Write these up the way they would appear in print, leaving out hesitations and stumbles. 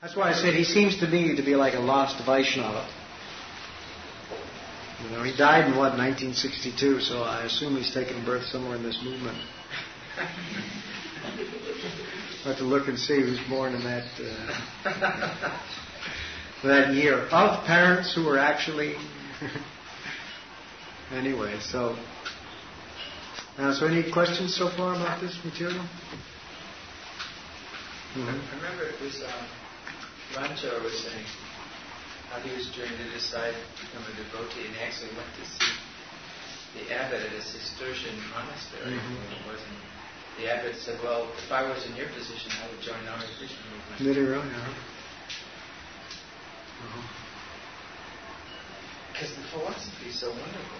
That's why I said he seems to me to be like a lost Vaishnava. You know, he died in 1962, so I assume he's taken birth somewhere in this movement. I'll have to look and see who's born in that that year. Of parents who were actually... Anyway, so any questions so far about this material? Mm-hmm. I remember it was Rancho was saying how he was trying to decide to become a devotee, and he actually went to see the abbot at a Cistercian monastery. Mm-hmm. The abbot said, well, if I was in your position, I would join our Krishna movement. Did he really? Because the philosophy is so wonderful.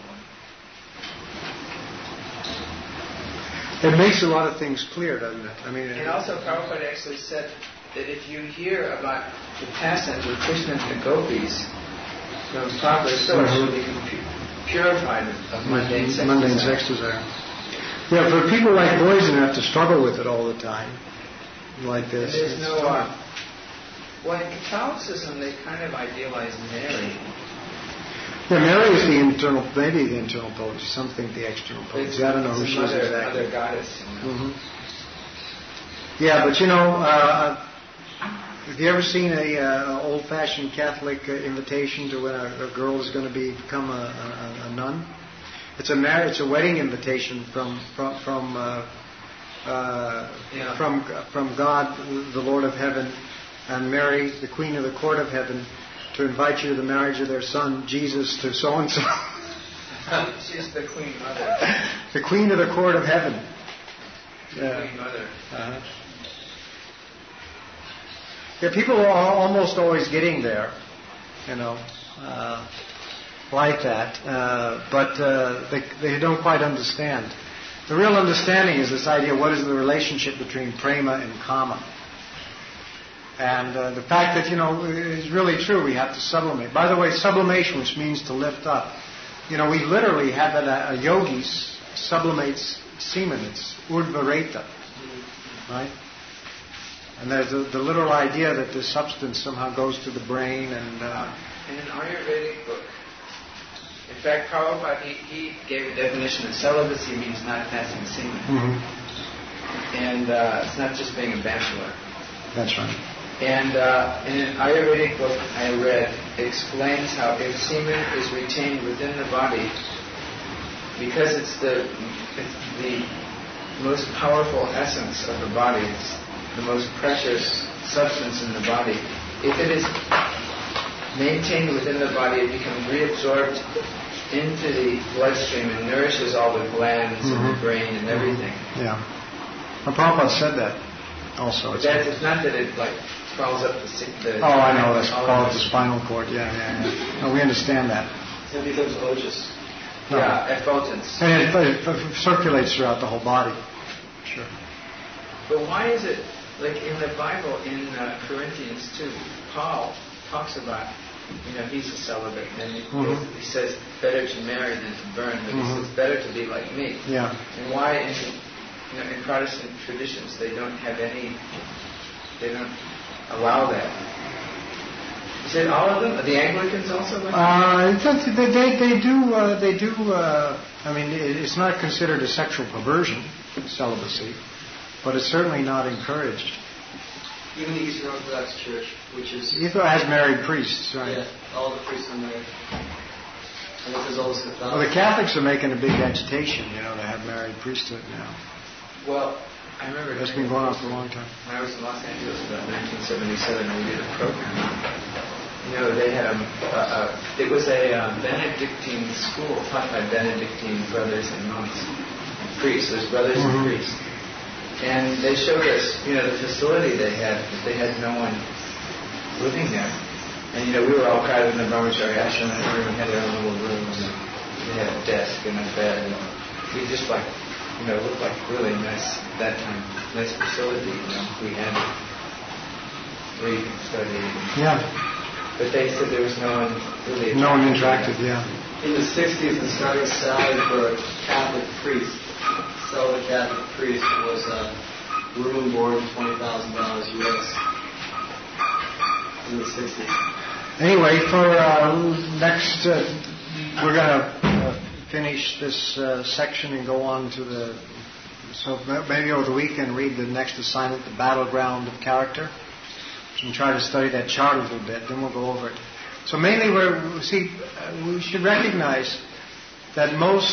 It makes a lot of things clear, doesn't it? I mean, and also Prabhupada actually said that if you hear about the pastimes of Krishna and the gopis from a proper source, you'll be purified of mundane sex desire. Yeah, for people like Boysen who have to struggle with it all the time, like this. There's no... well, in Catholicism, they kind of idealize Mary. Yeah, Mary is maybe the internal potency. Some think the external potency. I don't know who she is exactly. Mother goddess. Mm-hmm. Yeah, but have you ever seen a old-fashioned Catholic invitation to when a girl is going to become a nun? It's a wedding invitation from God, the Lord of Heaven, and Mary, the Queen of the Court of Heaven, to invite you to the marriage of their son, Jesus, to so-and-so. She's the Queen Mother. The Queen of the Court of Heaven. Queen Mother. Yeah, people are almost always getting there, like that, but they don't quite understand. The real understanding is this idea, what is the relationship between prema and kama? And the fact that, is really true, we have to sublimate. By the way, sublimation, which means to lift up. We literally have that a yogi sublimates semen. It's urdhvareta, right? And there's the literal idea that this substance somehow goes to the brain and... in an Ayurvedic book, in fact, Prabhupada, he gave a definition that celibacy means not passing semen. Mm-hmm. And it's not just being a bachelor. That's right. And in an Ayurvedic book I read, it explains how if semen is retained within the body, because it's the most powerful essence of the body, it's the most precious substance in the body, if it is maintained within the body, it becomes reabsorbed into the bloodstream and nourishes all the glands and the brain and everything. Yeah. Well, Prabhupada said that also. It's not that it crawls up the... Oh, I know. That's called the spinal cord. Yeah. No, we understand that. It becomes ojas. No. Yeah, effulgence. And it circulates throughout the whole body. Sure. But why is it, like in the Bible, in Corinthians 2, Paul talks about, he's a celibate, and he says, better to marry than to burn, but he says, better to be like me. Yeah. And why in Protestant traditions they don't allow that? Is it all of them? Are the Anglicans also like that? They do. I mean, it's not considered a sexual perversion, celibacy, but it's certainly not encouraged. Even the Eastern Orthodox Church, which is... has married priests, right? Yeah, all the priests are married. And there's always Catholics. Well, the Catholics are making a big agitation, to have married priesthood now. Well, I remember... That's been going on for a long time. When I was in Los Angeles about 1977, we did a program. They had it was a Benedictine school taught by Benedictine brothers and monks, priests. There's brothers and priests. And they showed us, the facility they had, but they had no one living there. And, we were all crowded in the Brahmachari ashram, and everyone had their own little room, and they had a desk and a bed, and we just looked like really nice, that time, nice facility, we had where you could study. Yeah. But they said there was no one really... No one interacted, yeah. In the 60s, they started a salary for a Catholic priest. The Catholic priest was room and board $20,000 US. in the 60s. Anyway, for next, we're going to finish this section and go on to the... So maybe over the weekend read the next assignment, The Battleground of Character, and try to study that chart a little bit. Then we'll go over it. So mainly, we should recognize that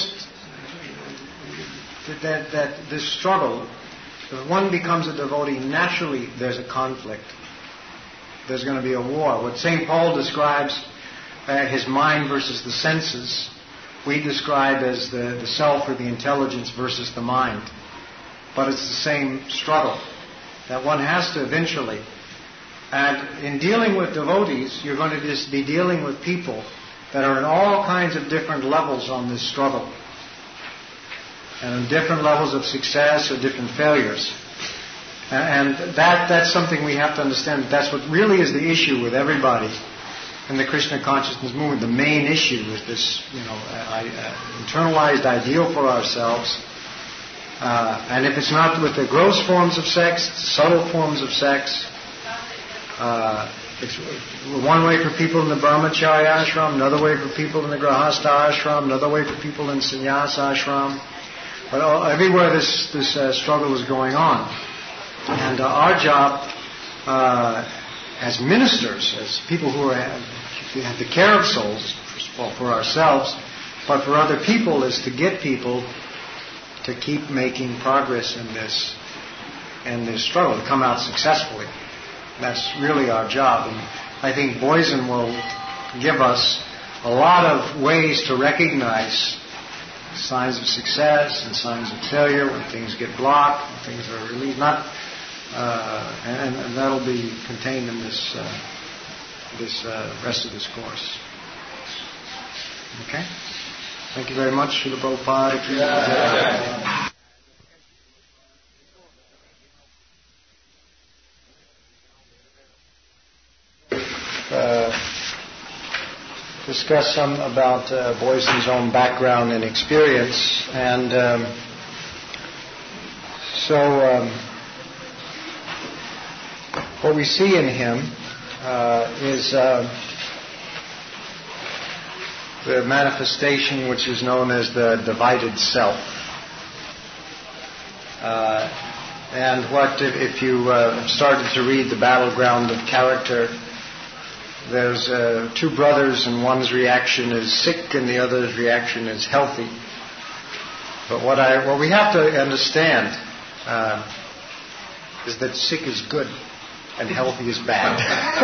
that this struggle, if one becomes a devotee, naturally there's a conflict. There's going to be a war. What St. Paul describes his mind versus the senses, we describe as the self or the intelligence versus the mind. But it's the same struggle that one has to eventually. And in dealing with devotees, you're going to just be dealing with people that are in all kinds of different levels on this struggle. And in different levels of success or different failures. And that's something we have to understand. That's what really is the issue with everybody in the Krishna consciousness movement. The main issue is this, internalized ideal for ourselves. And if it's not with the gross forms of sex, subtle forms of sex, it's one way for people in the brahmacharya ashram, another way for people in the grahastha ashram, another way for people in sannyasa ashram. But everywhere this struggle is going on. And our job as ministers, as people who have the care of souls, first of all for ourselves, but for other people, is to get people to keep making progress in this struggle, to come out successfully. That's really our job. And I think Boysen will give us a lot of ways to recognize signs of success and signs of failure when things get blocked, when things are really not, and that'll be contained in this rest of this course. Okay? Thank you very much, Srila Prabhupada. Discuss some about Boysen's own background and experience. And what we see in him is the manifestation which is known as the divided self. And if you started to read The Battleground of Character, there's two brothers, and one's reaction is sick and the other's reaction is healthy. But what we have to understand is that sick is good and healthy is bad.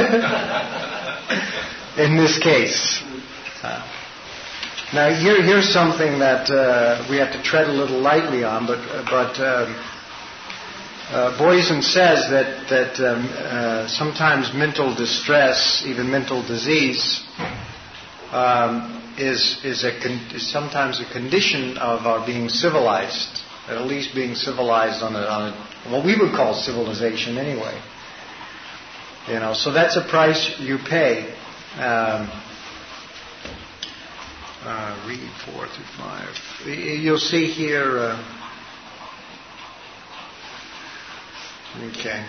In this case. Now here's something that we have to tread a little lightly on, but Boysen says that sometimes mental distress, even mental disease, is sometimes a condition of our being civilized, at least being civilized on what we would call civilization anyway. So that's a price you pay. Read 4 through 5. You'll see here. Okay.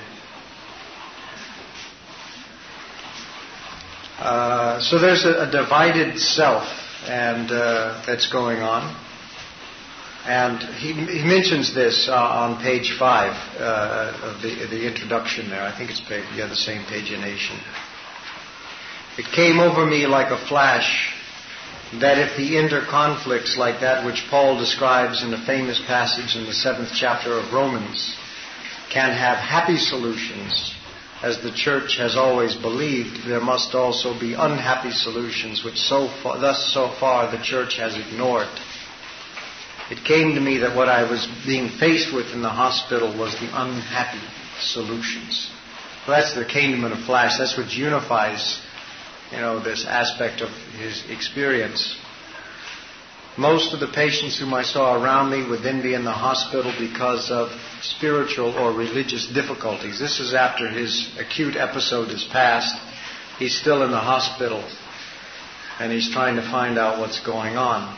So there's a divided self, and that's going on. And he mentions this on page 5 of the introduction there. I think it's the same pagination. It came over me like a flash that if the inner conflicts like that which Paul describes in the famous passage in the 7th chapter of Romans can have happy solutions, as the Church has always believed, there must also be unhappy solutions, which so far the Church has ignored. It came to me that what I was being faced with in the hospital was the unhappy solutions. So that's the came in a flash. That's what unifies, this aspect of his experience. Most of the patients whom I saw around me would then be in the hospital because of spiritual or religious difficulties. This is after his acute episode is past. He's still in the hospital, and he's trying to find out what's going on.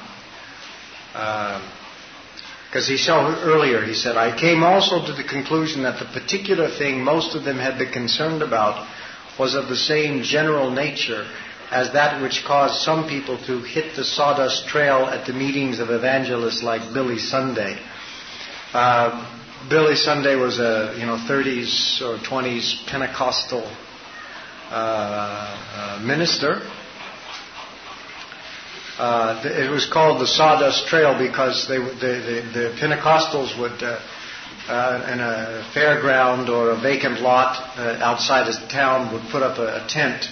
Because he saw earlier, he said, I came also to the conclusion that the particular thing most of them had been concerned about was of the same general nature as that which caused some people to hit the sawdust trail at the meetings of evangelists like Billy Sunday. Billy Sunday was a 30s or 20s Pentecostal minister. It was called the Sawdust Trail because the Pentecostals would, in a fairground or a vacant lot outside of town, would put up a tent,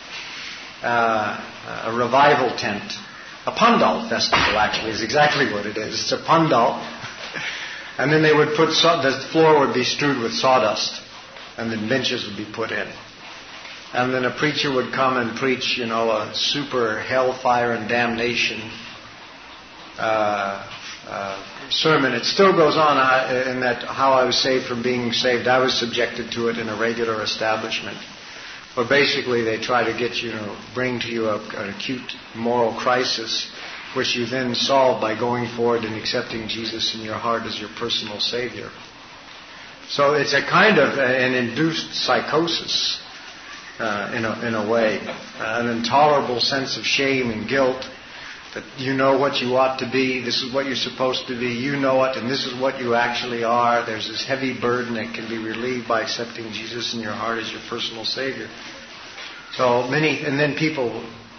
a revival tent. A Pandal festival, actually, is exactly what it is. It's a Pandal. And then they would put, the floor would be strewed with sawdust, and then benches would be put in. And then a preacher would come and preach, a super hellfire and damnation sermon. It still goes on in that how I was saved from being saved. I was subjected to it in a regular establishment. But basically they try to get you, bring to you an acute moral crisis, which you then solve by going forward and accepting Jesus in your heart as your personal Savior. So it's a kind of an induced psychosis. In a way, an intolerable sense of shame and guilt that you know what you ought to be, this is what you're supposed to be, you know it, and this is what you actually are. There's this heavy burden that can be relieved by accepting Jesus in your heart as your personal Savior. So and then people,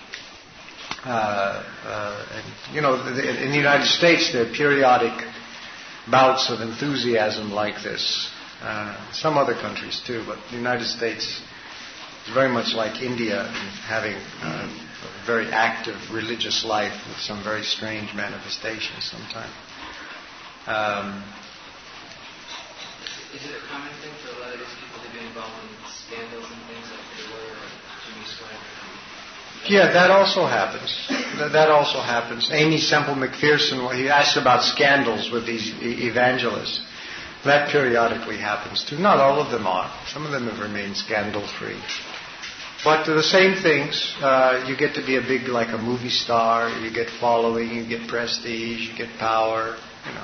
in the United States there are periodic bouts of enthusiasm like this. Some other countries too, but the United States, it's very much like India, having a very active religious life with some very strange manifestations sometimes. Is it a common thing for a lot of these people to be involved in scandals and things like they were Jimmy Swaggart? Yeah, that also happens. That also happens. Amy Semple McPherson, he asked about scandals with these evangelists. That periodically happens too. Not all of them are. Some of them have remained scandal-free. But the same things. You get to be like a movie star. You get following. You get prestige. You get power.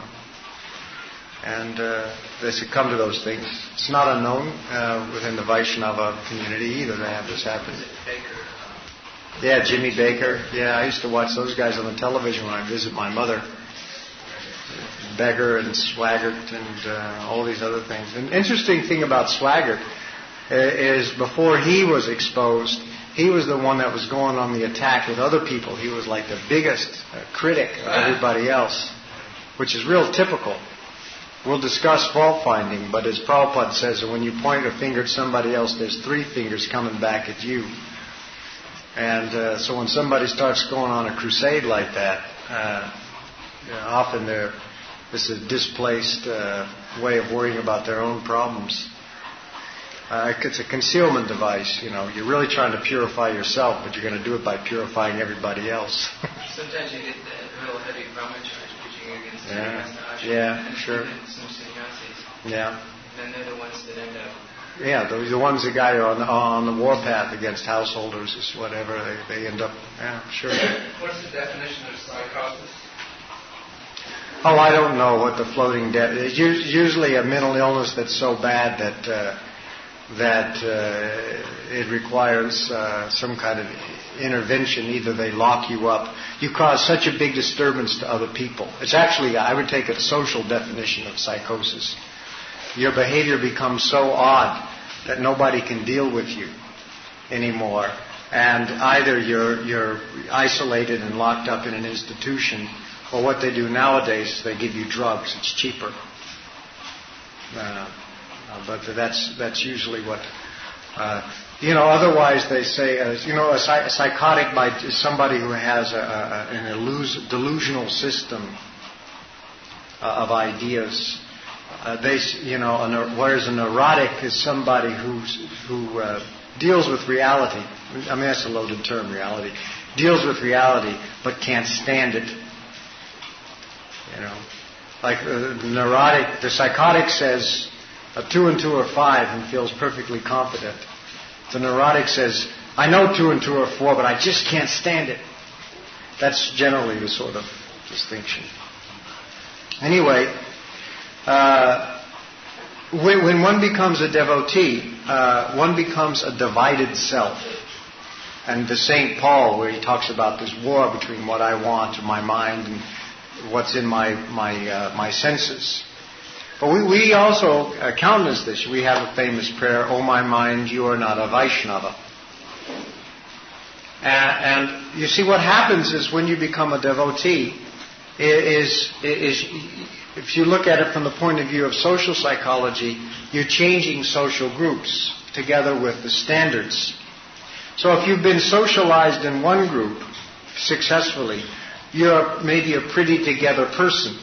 And they succumb to those things. It's not unknown within the Vaishnava community either to have this happen. Yeah, Jimmy Baker. Yeah, I used to watch those guys on the television when I visit my mother. Beggar and Swaggart and all these other things. An interesting thing about Swaggart is before he was exposed, he was the one that was going on the attack with other people. He was like the biggest critic of everybody else, which is real typical. We'll discuss fault finding, but as Prabhupada says, when you point a finger at somebody else, there's 3 fingers coming back at you. And so when somebody starts going on a crusade like that, often this is a displaced way of worrying about their own problems. It's a concealment device, You're really trying to purify yourself, but you're going to do it by purifying everybody else. Sometimes you get the real heavy Brahma charge preaching against the Yeah, sure. Some sannyasis. Yeah. Then they're the ones that end up. Yeah, the ones that guy are on the warpath against householders or whatever, they end up. Yeah, sure. What's the definition of psychosis? Oh, I don't know what the floating death is. Usually a mental illness that's so bad that it requires some kind of intervention. Either they lock you up. You cause such a big disturbance to other people. It's actually, I would take a social definition of psychosis. Your behavior becomes so odd that nobody can deal with you anymore. And either you're isolated and locked up in an institution, or what they do nowadays is they give you drugs. It's cheaper. But that's usually what... otherwise they say, a psychotic is somebody who has an delusional system of ideas. Whereas a neurotic is somebody who deals with reality. I mean, that's a loaded term, reality. Deals with reality, but can't stand it. Like the psychotic says 2 and 2 are 5 and feels perfectly confident. The neurotic says, I know 2 and 2 are 4, but I just can't stand it. That's generally the sort of distinction. Anyway, when one becomes a devotee, one becomes a divided self. And the St. Paul, where he talks about this war between what I want, my mind, and what's in my senses. But we also countenance this. We have a famous prayer, "O my mind, you are not a Vaishnava." And you see, what happens is when you become a devotee, is if you look at it from the point of view of social psychology, you're changing social groups together with the standards. So if you've been socialized in one group successfully, you're maybe a pretty together person.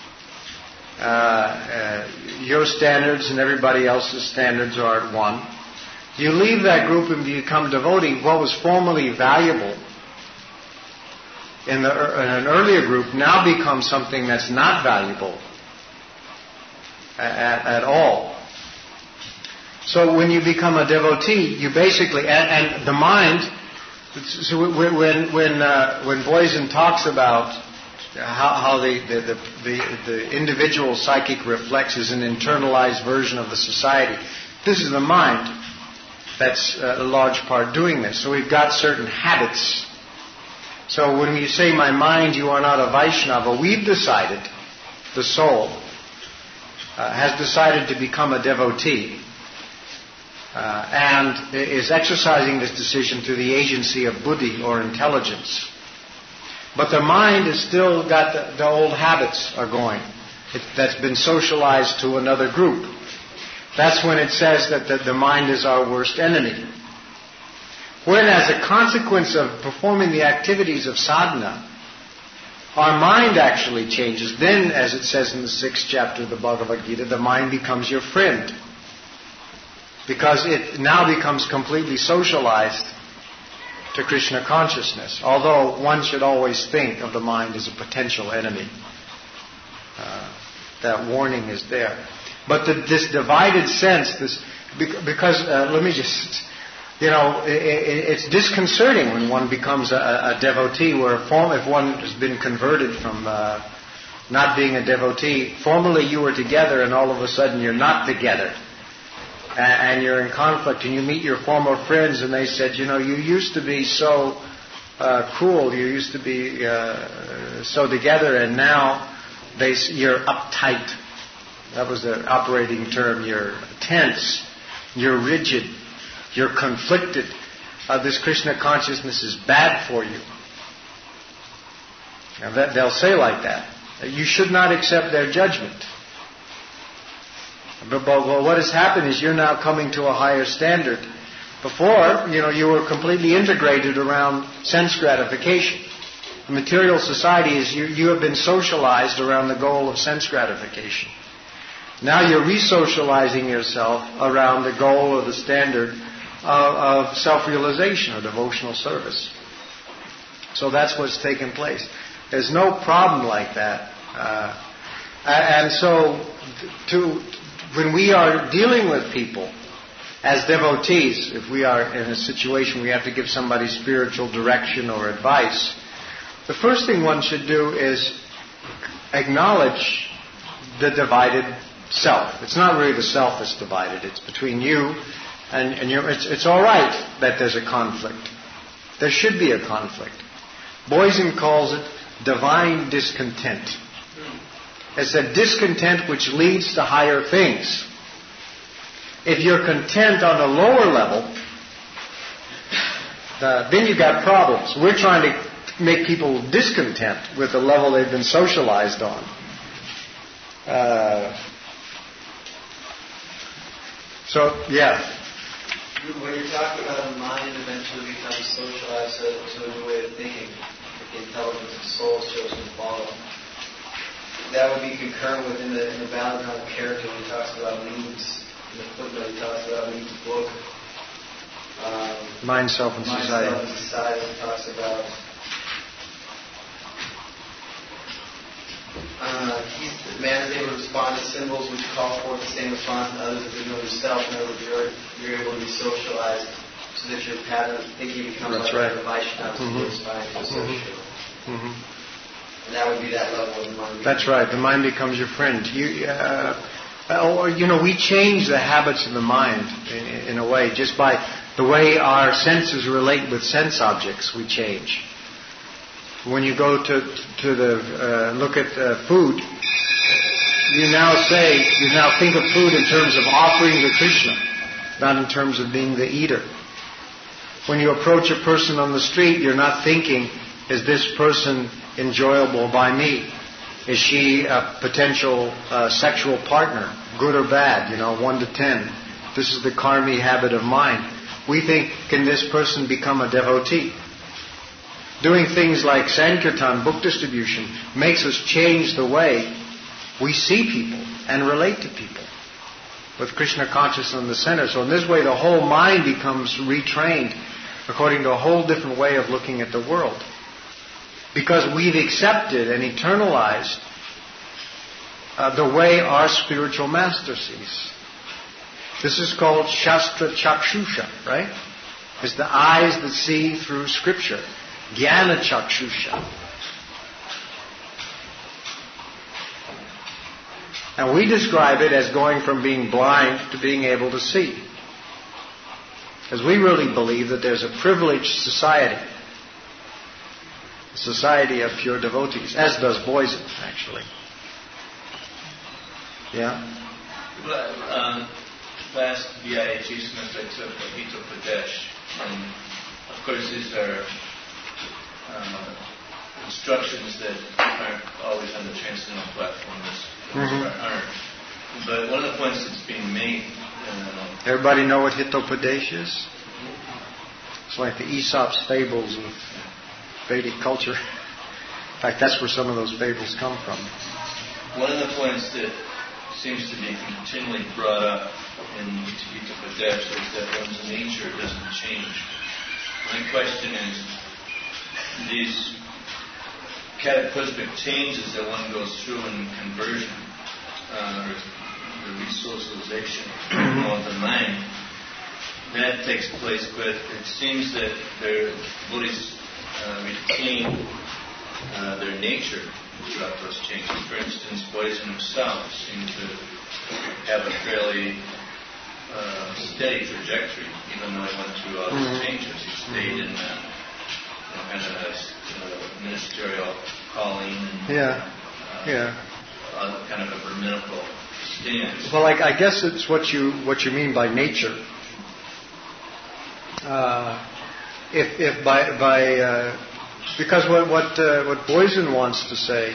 Your standards and everybody else's standards are at one. You leave that group and become devotee. What was formerly valuable in an earlier group now becomes something that's not valuable at all. So when you become a devotee, you basically, and the mind, so when Boysen talks about how the individual psychic reflex is an internalized version of the society, this is the mind that's a large part doing this. So we've got certain habits. So when you say, "My mind, you are not a Vaishnava," we've decided, the soul has decided to become a devotee and is exercising this decision through the agency of buddhi or intelligence. But the mind has still got the old habits are going. That's been socialized to another group. That's when it says that the mind is our worst enemy. When, as a consequence of performing the activities of sadhana, our mind actually changes, then, as it says in the 6th chapter of the Bhagavad Gita, the mind becomes your friend. Because it now becomes completely socialized to Krishna consciousness. Although one should always think of the mind as a potential enemy. That warning is there. But this divided sense, because let me just, it's disconcerting when one becomes a devotee, where if one has been converted from not being a devotee, formerly you were together and all of a sudden you're not together. And you're in conflict, and you meet your former friends and they said, you used to be so cool, you used to be so together, and now you're uptight. That was the operating term. You're tense, you're rigid, you're conflicted. This Krishna consciousness is bad for you. And they'll say like that. You should not accept their judgment. But what has happened is you're now coming to a higher standard. Before, you were completely integrated around sense gratification. The material society is you have been socialized around the goal of sense gratification. Now you're re-socializing yourself around the goal or the standard of self-realization or devotional service. So that's what's taken place. There's no problem like that. And so when we are dealing with people as devotees, if we are in a situation we have to give somebody spiritual direction or advice, the first thing one should do is acknowledge the divided self. It's not really the self that's divided. It's between you and your. It's all right that there's a conflict. There should be a conflict. Boysen calls it divine discontent. It's a discontent which leads to higher things. If you're content on a lower level, then you've got problems. We're trying to make people discontent with the level they've been socialized on. When you're talking about the mind eventually becomes socialized to a new way of thinking, the intelligence of souls chosen to follow, that would be concurrent within the Balagram character when he talks about needs. In the footnote he talks about needs book. Mind, Self, and Society. Mind, Self, and Society. He talks about man is able to respond to symbols which call forth the same response in others as you know yourself. In other words, you're able to be socialized so that your pattern of thinking becomes like a Vaishnava aspiring to associate. And that would be that level of the mind. That's right. The mind becomes your friend. We change the habits of the mind in a way, just by the way our senses relate with sense objects. We change. When you go to look at food, you now think of food in terms of offering to Krishna, not in terms of being the eater. When you approach a person on the street, you're not thinking, is this person enjoyable by me? Is she a potential sexual partner, good or bad, 1 to 10? This is the karmi habit of mind. We think, can this person become a devotee? Doing things like Sankirtan, book distribution, makes us change the way we see people and relate to people with Krishna consciousness in the center. So in this way, the whole mind becomes retrained according to a whole different way of looking at the world. Because we've accepted and eternalized the way our spiritual master sees. This is called Shastra Chakshusha, right? It's the eyes that see through Scripture. Jnana Chakshusha. And we describe it as going from being blind to being able to see. Because we really believe that there's a privileged society. A society of pure devotees, as does Boysen, actually. Yeah? Last BIA Chief Smith I took of Hito Pradesh, and of course these are instructions that aren't always on the transcendental platform, aren't. But one of the points that's being made... Everybody know what Hito Pradesh is? It's like the Aesop's fables of Vedic culture. In fact, that's where some of those fables come from. One of the points that seems to be continually brought up in Hito Pradesh is that one's nature doesn't change. My question is, these cataclysmic changes that one goes through in conversion, or the resocialization of the mind, that takes place, but it seems that their devotees retain their nature throughout those changes. For instance, Boysen himself seemed to have a fairly steady trajectory, even though he went through all these changes. He stayed in kind of a ministerial calling and kind of a brahminical stance. Well, I guess it's what you mean by nature. Because what Boysen wants to say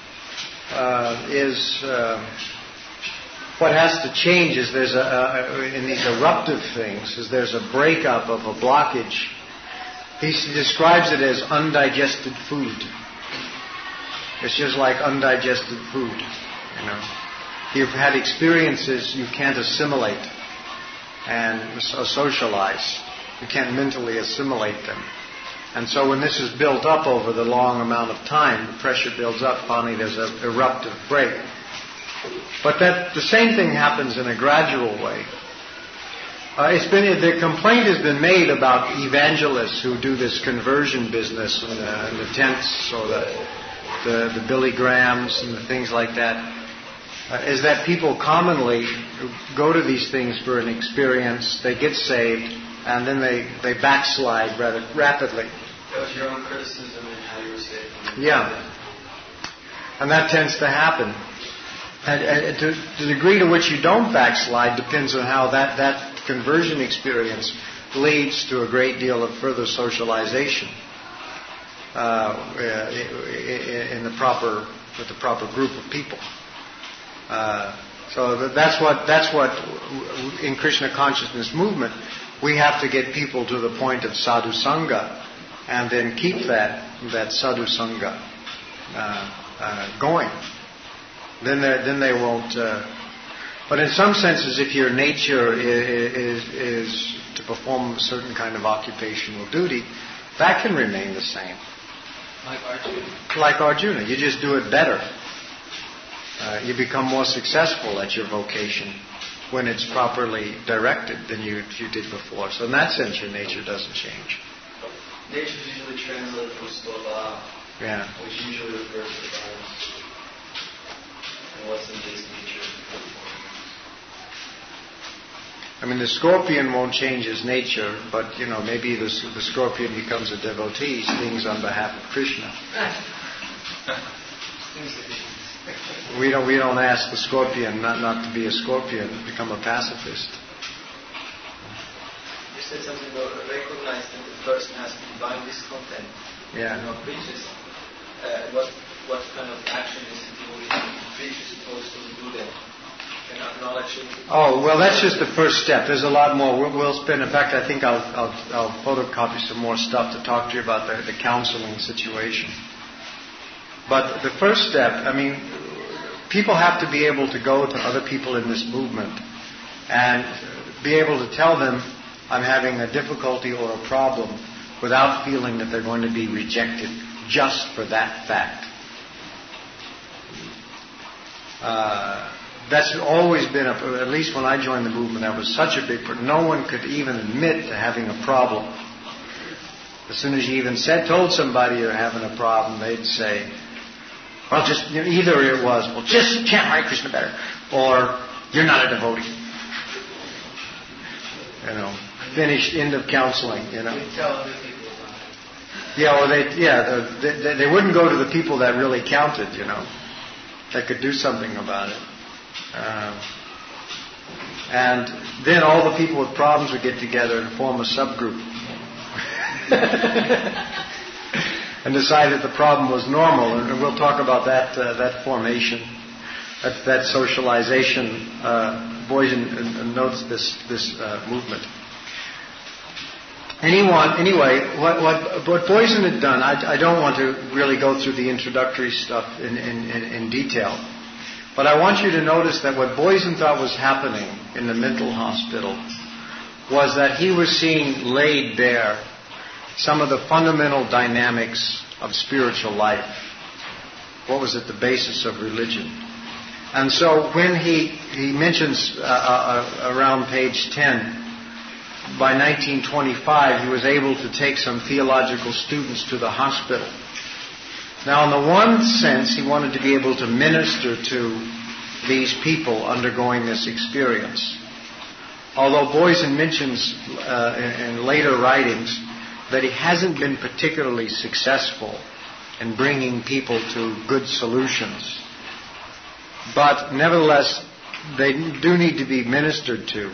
is what has to change is there's in these eruptive things is there's a breakup of a blockage. He describes it as undigested food. It's just like undigested food, You've had experiences you can't assimilate and socialize. You can't mentally assimilate them. And so when this is built up over the long amount of time, the pressure builds up, finally there's an eruptive break. But the same thing happens in a gradual way. The complaint has been made about evangelists who do this conversion business in the tents or the Billy Grahams and the things like that, is that people commonly go to these things for an experience, they get saved, and then they backslide rather rapidly. That was your own criticism and how you were saved. Yeah. And that tends to happen. And to the degree to which you don't backslide depends on how that conversion experience leads to a great deal of further socialization with the proper group of people. So that's what in Krishna consciousness movement we have to get people to the point of sadhu sangha, and then keep that sadhu sangha going. Then they won't. But in some senses, if your nature is to perform a certain kind of occupational duty, that can remain the same. Like Arjuna, you just do it better. You become more successful at your vocation when it's properly directed than you did before. So in that sense, your nature doesn't change. Nature is usually translated from svabha, which usually refers to violence. And what's in base nature? I mean, the scorpion won't change his nature, but, maybe the scorpion becomes a devotee, stings on behalf of Krishna. We don't ask the scorpion not to be a scorpion, become a pacifist. You said something about recognize that the person has divine discontent. Yeah. Preachers. What kind of action is the preacher supposed to do then? And acknowledge it? Oh, well, that's just the first step. There's a lot more. We'll spend. In fact, I think I'll photocopy some more stuff to talk to you about the counseling situation. But the first step, I mean, people have to be able to go to other people in this movement and be able to tell them, I'm having a difficulty or a problem, without feeling that they're going to be rejected just for that fact. That's always been, at least when I joined the movement, that was such a big problem. No one could even admit to having a problem. As soon as you even told somebody you're having a problem, they'd say, well, just, either it was, well, just chant Hare Krishna better, or you're not a devotee. Finished, end of counseling, We tell other people about it. Yeah, well, they wouldn't go to the people that really counted, that could do something about it. And then all the people with problems would get together and form a subgroup. And decide that the problem was normal. And we'll talk about that formation, that socialization. Boysen notes this movement. Anyway, what Boysen had done, I don't want to really go through the introductory stuff in detail, but I want you to notice that what Boysen thought was happening in the mental hospital was that he was seeing laid bare some of the fundamental dynamics of spiritual life. What was at the basis of religion? And so when he mentions around page 10, by 1925, he was able to take some theological students to the hospital. Now, in the one sense, he wanted to be able to minister to these people undergoing this experience. Although Boysen mentions in later writings that he hasn't been particularly successful in bringing people to good solutions. But nevertheless, they do need to be ministered to.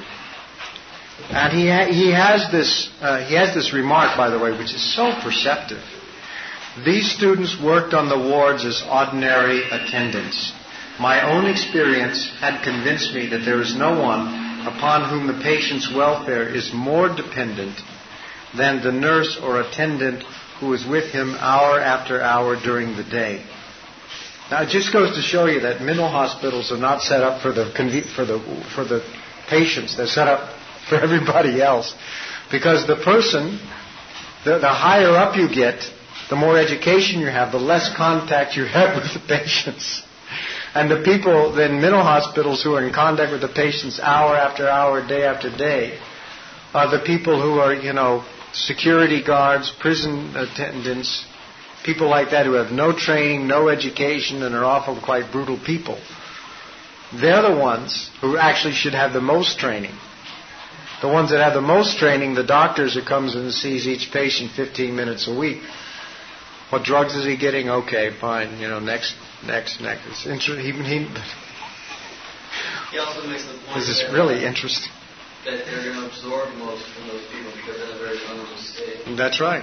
And he has this remark, by the way, which is so perceptive. These students worked on the wards as ordinary attendants. My own experience had convinced me that there is no one upon whom the patient's welfare is more dependent than the nurse or attendant who is with him hour after hour during the day. Now, it just goes to show you that mental hospitals are not set up for the patients. They're set up for everybody else. Because the person, the higher up you get, the more education you have, the less contact you have with the patients. And the people in mental hospitals who are in contact with the patients hour after hour, day after day, are the people who are, security guards, prison attendants, people like that who have no training, no education, and are often quite brutal people. They're the ones who actually should have the most training. The ones that have the most training, the doctors who comes in and sees each patient 15 minutes a week. What drugs is he getting? Okay, fine. Next. It's He also makes the point this is really interesting. That they're going to absorb most from those people because they're in a very vulnerable state. That's right.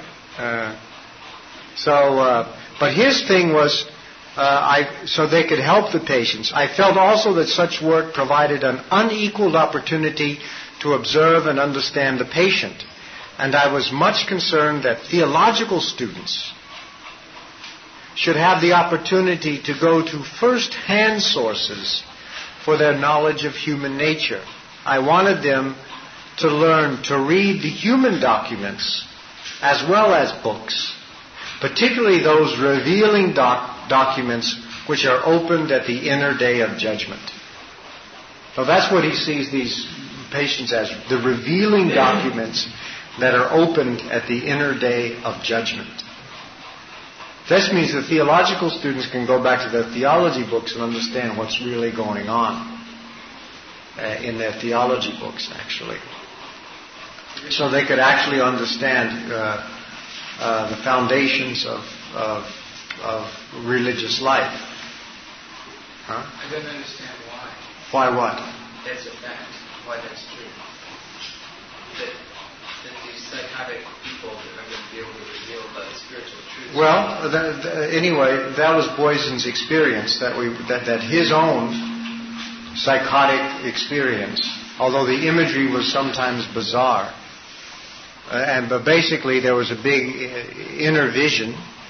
But his thing was, so they could help the patients. I felt also that such work provided an unequaled opportunity to observe and understand the patient. And I was much concerned that theological students should have the opportunity to go to first-hand sources for their knowledge of human nature. I wanted them to learn to read the human documents as well as books, particularly those revealing documents which are opened at the inner day of judgment. So that's what he sees these patients as, the revealing documents that are opened at the inner day of judgment. This means the theological students can go back to their theology books and understand what's really going on. in their theology books, actually. So they could actually understand the foundations of religious life. Huh? I don't understand why. Why what? That's a fact. Why that's true. That these psychotic people are going to be able to reveal the spiritual truth. Well, anyway, that was Boysen's experience. That his own psychotic experience, although the imagery was sometimes bizarre, but basically there was a big inner vision,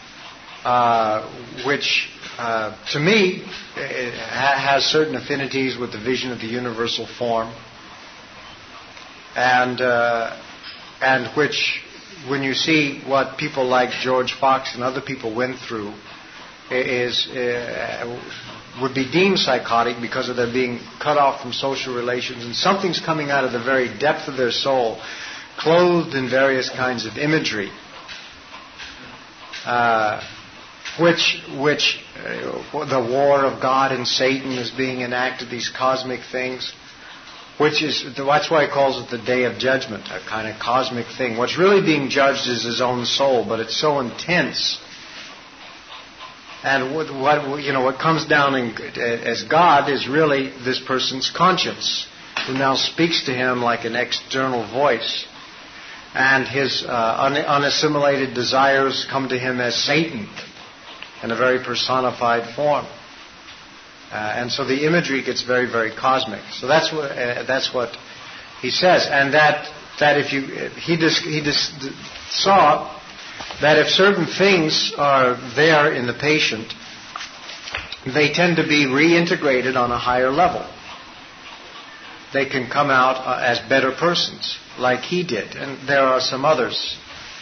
which to me has certain affinities with the vision of the universal form, and which, when you see what people like George Fox and other people went through, would be deemed psychotic because of their being cut off from social relations, and something's coming out of the very depth of their soul, clothed in various kinds of imagery, which the war of God and Satan is being enacted, these cosmic things, that's why he calls it the Day of Judgment, a kind of cosmic thing. What's really being judged is his own soul, but it's so intense. And what comes down as God is really this person's conscience, who now speaks to him like an external voice. And his unassimilated desires come to him as Satan in a very personified form. And so the imagery gets very, very cosmic. So that's what he says. And that if he saw that if certain things are there in the patient, they tend to be reintegrated on a higher level. They can come out as better persons, like he did. And there are some others.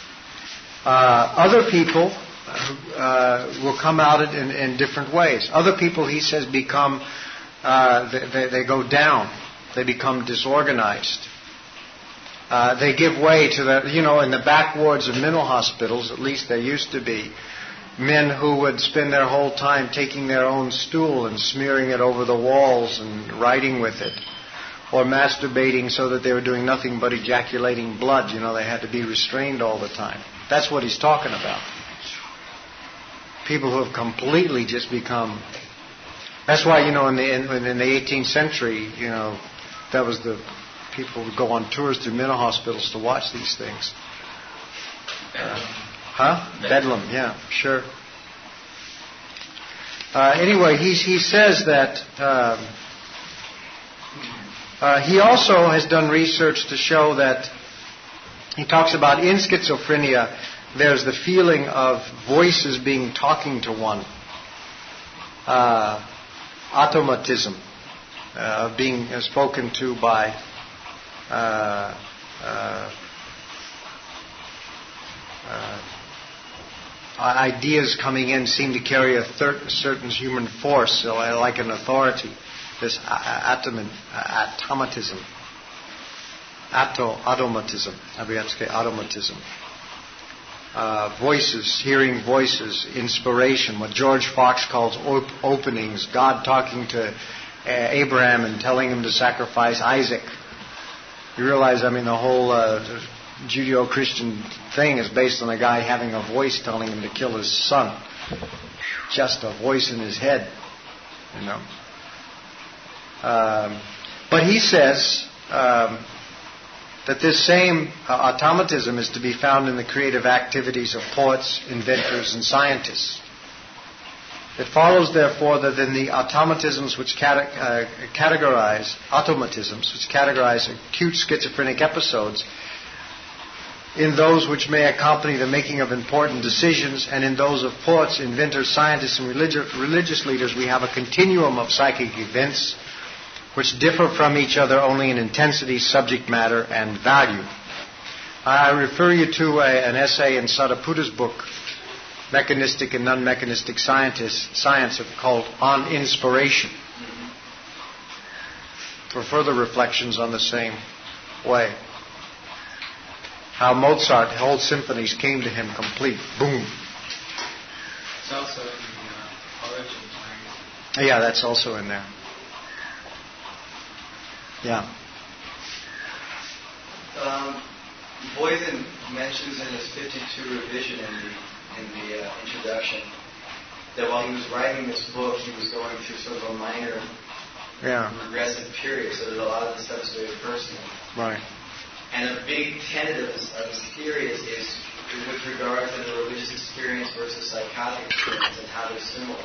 Other people will come out in different ways. Other people, he says, become, they go down. They become disorganized. They give way to in the back wards of mental hospitals, at least there used to be, men who would spend their whole time taking their own stool and smearing it over the walls and writing with it, or masturbating so that they were doing nothing but ejaculating blood. They had to be restrained all the time. That's what he's talking about. People who have completely just become... That's why, in the 18th century, that was the... People would go on tours through mental hospitals to watch these things. Bedlam, yeah, sure. Anyway, he says that he also has done research to show that he talks about in schizophrenia there's the feeling of voices being talking to one, automatism, being spoken to by ideas coming in seem to carry a certain human force, like an authority. This automatism. Automatism. Voices, hearing voices, inspiration, what George Fox calls openings, God talking to Abraham and telling him to sacrifice Isaac. You realize, the whole Judeo-Christian thing is based on a guy having a voice telling him to kill his son. Just a voice in his head, But he says that this same automatism is to be found in the creative activities of poets, inventors, and scientists. It follows, therefore, that in the automatisms which categorize acute schizophrenic episodes, in those which may accompany the making of important decisions, and in those of poets, inventors, scientists, and religious leaders, we have a continuum of psychic events which differ from each other only in intensity, subject matter, and value. I refer you to an essay in Sadaputta's book, Mechanistic and Non-Mechanistic Science, called On Inspiration, for further reflections on the same way. How Mozart, whole symphonies came to him complete. Boom. It's also in the Origins magazine. Yeah, that's also in there. Yeah. Boysen mentions in his 52 revision in the introduction that while he was writing this book, he was going through sort of a minor regressive period, so that a lot of the stuff is very personal. Right. And a big tenet of his theory is with regard to the religious experience versus psychotic experience and how they're similar.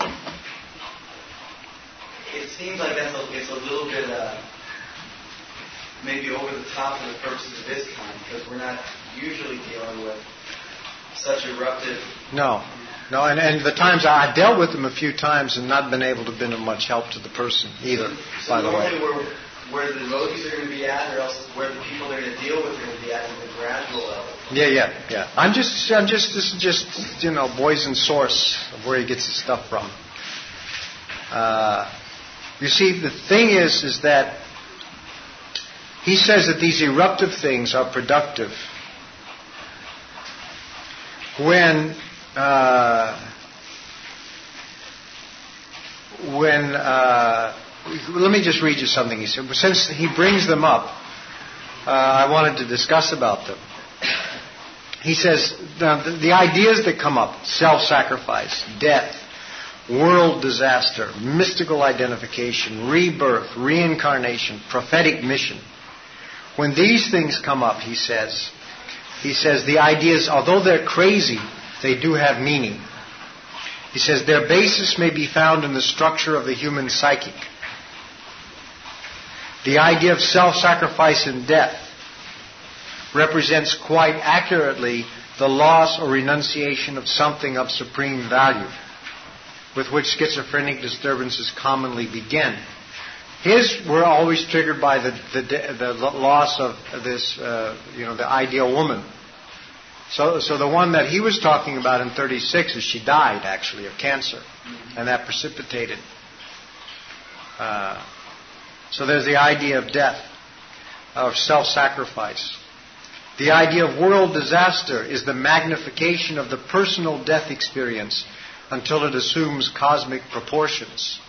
It seems like it's a little bit maybe over the top for the purposes of this kind, because we're not usually dealing with such eruptive... No, and the times I've dealt with them a few times and not been able to be of much help to the person either, by the way. Where the devotees are going to be at, or else where the people they're going to deal with are going to be at the gradual level. Yeah. This is just Boysen's source of where he gets his stuff from. You see, the thing is that he says that these eruptive things are productive when let me just read you something he said. Since he brings them up, I wanted to discuss about them. He says the ideas that come up: self-sacrifice, death, world disaster, mystical identification, rebirth, reincarnation, prophetic mission. When these things come up, he says the ideas, although they're crazy, they do have meaning. He says their basis may be found in the structure of the human psychic. The idea of self-sacrifice and death represents quite accurately the loss or renunciation of something of supreme value, with which schizophrenic disturbances commonly begin. His were always triggered by the loss of this, the ideal woman. So the one that he was talking about in 36 is she died actually of cancer, and that precipitated. So there's the idea of death, of self-sacrifice. The idea of world disaster is the magnification of the personal death experience until it assumes cosmic proportions.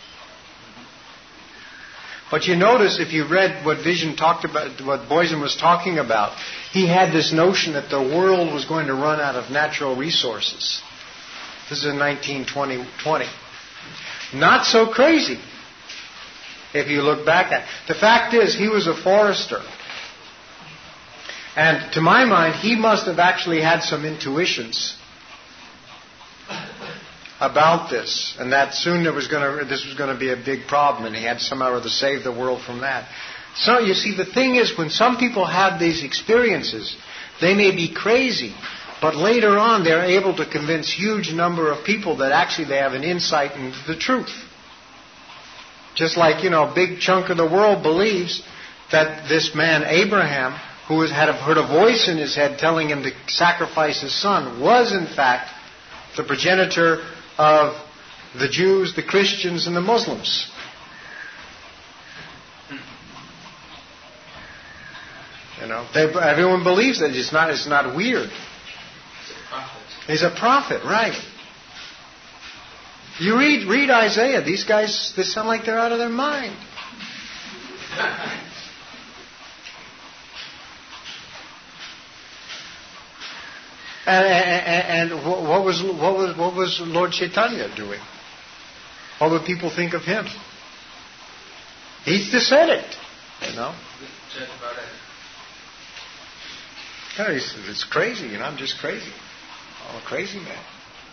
But you notice, if you read what Vision talked about, what Boysen was talking about, he had this notion that the world was going to run out of natural resources. This is in 1920. Not so crazy, if you look back at it. The fact is, he was a forester. And to my mind, he must have actually had some intuitions about this, and that soon this was going to be a big problem, and he had somehow or other save the world from that. So you see, the thing is, when some people have these experiences, they may be crazy, but later on they're able to convince huge number of people that actually they have an insight into the truth. Just like, a big chunk of the world believes that this man Abraham, who had heard a voice in his head telling him to sacrifice his son, was in fact the progenitor of the Jews, the Christians, and the Muslims. Everyone believes that. It's not weird. He's a prophet, right? You read Isaiah. These guys, they sound like they're out of their mind. And what was Lord Chaitanya doing? What would people think of him? He's descendant, It's crazy, I'm just crazy. I'm a crazy man.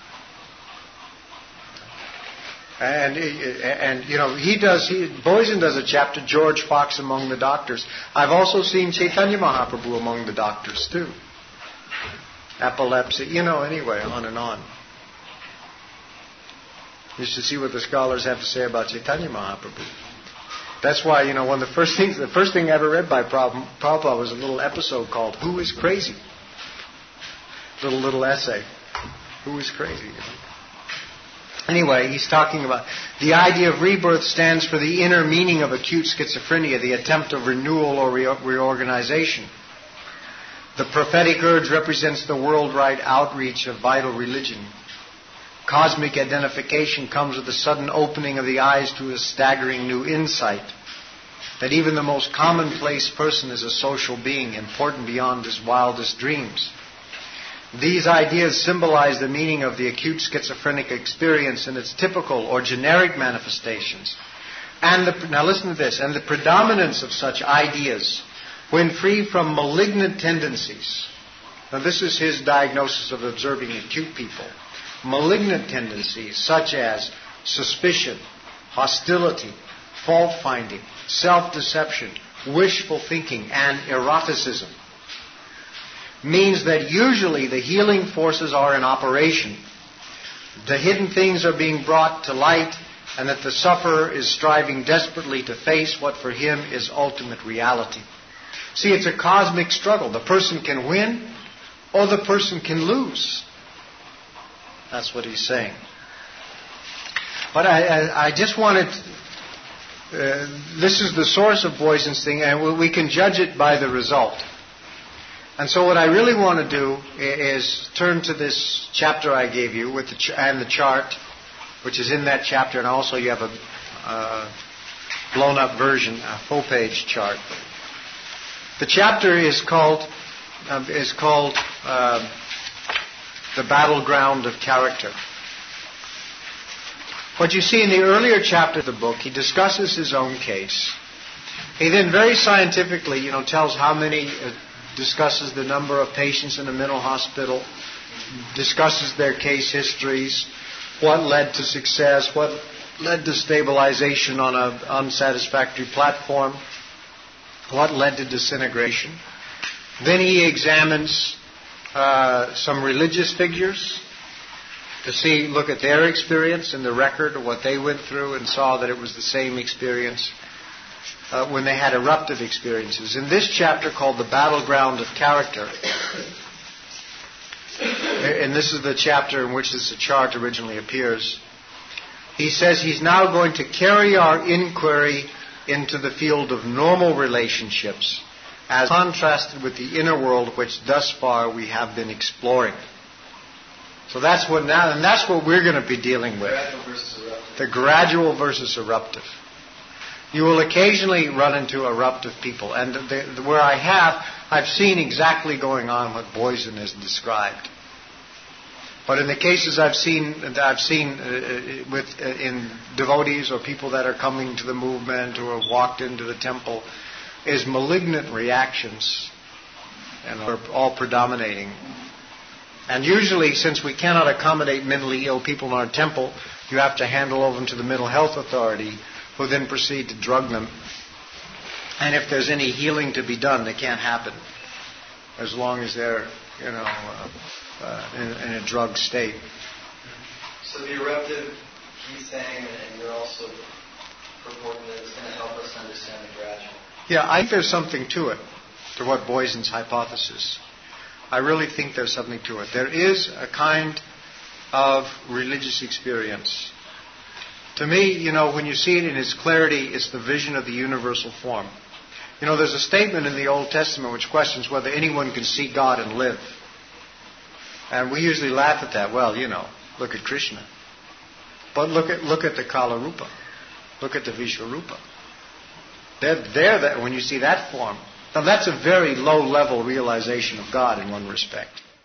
And Boysen does a chapter, George Fox Among the Doctors. I've also seen Chaitanya Mahaprabhu among the doctors too. Epilepsy, anyway, on and on. You should see what the scholars have to say about Chaitanya Mahaprabhu. That's why, one of the first thing I ever read by Prabhupada was a little episode called "Who is Crazy?" Little essay. Who is crazy? Anyway, he's talking about the idea of rebirth stands for the inner meaning of acute schizophrenia, the attempt of renewal or reorganization. The prophetic urge represents the worldwide outreach of vital religion. Cosmic identification comes with the sudden opening of the eyes to a staggering new insight. that even the most commonplace person is a social being, important beyond his wildest dreams. These ideas symbolize the meaning of the acute schizophrenic experience in its typical or generic manifestations. Now listen to this. And the predominance of such ideas, when free from malignant tendencies. Now this is his diagnosis of observing acute people. Malignant tendencies such as suspicion, hostility, fault-finding, self-deception, wishful thinking, and eroticism, means that usually the healing forces are in operation. The hidden things are being brought to light, and that the sufferer is striving desperately to face what for him is ultimate reality. See, it's a cosmic struggle. The person can win or the person can lose. That's what he's saying. But I just wanted... this is the source of Boysen's thing, and we can judge it by the result. And so what I really want to do is turn to this chapter I gave you with and the chart, which is in that chapter, and also you have a blown-up version, a full-page chart. The chapter is called The Battleground of Character. What you see in the earlier chapter of the book, he discusses his own case. He then very scientifically, tells how many, discusses the number of patients in a mental hospital, discusses their case histories, what led to success, what led to stabilization on an unsatisfactory platform, what led to disintegration. Then he examines some religious figures to look at their experience in the record of what they went through, and saw that it was the same experience when they had eruptive experiences. In this chapter called The Battleground of Character, and this is the chapter in which this chart originally appears, he says he's now going to carry our inquiry into the field of normal relationships as contrasted with the inner world which thus far we have been exploring. So that's what now, and that's what we're going to be dealing with. Gradual versus eruptive. The gradual versus eruptive. You will occasionally run into eruptive people, and where I've seen exactly going on what Boysen has described. But in the cases I've seen in devotees or people that are coming to the movement or have walked into the temple, is malignant reactions, and are all predominating. And usually, since we cannot accommodate mentally ill people in our temple, you have to handle them to the mental health authority, who then proceed to drug them. And if there's any healing to be done, it can't happen as long as they're, in a drug state. So the eruptive, he's saying, and you're also purporting that it's going to help us understand the gradual. Yeah, I think there's something to it, to what Boysen's hypothesis. I really think there's something to it. There is a kind of religious experience. To me, when you see it in its clarity, it's the vision of the universal form. There's a statement in the Old Testament which questions whether anyone can see God and live. And we usually laugh at that. Well, look at Krishna. But look at the Kala Rupa. Look at the Vishvarupa. They're that when you see that form. Now that's a very low-level realization of God in one respect.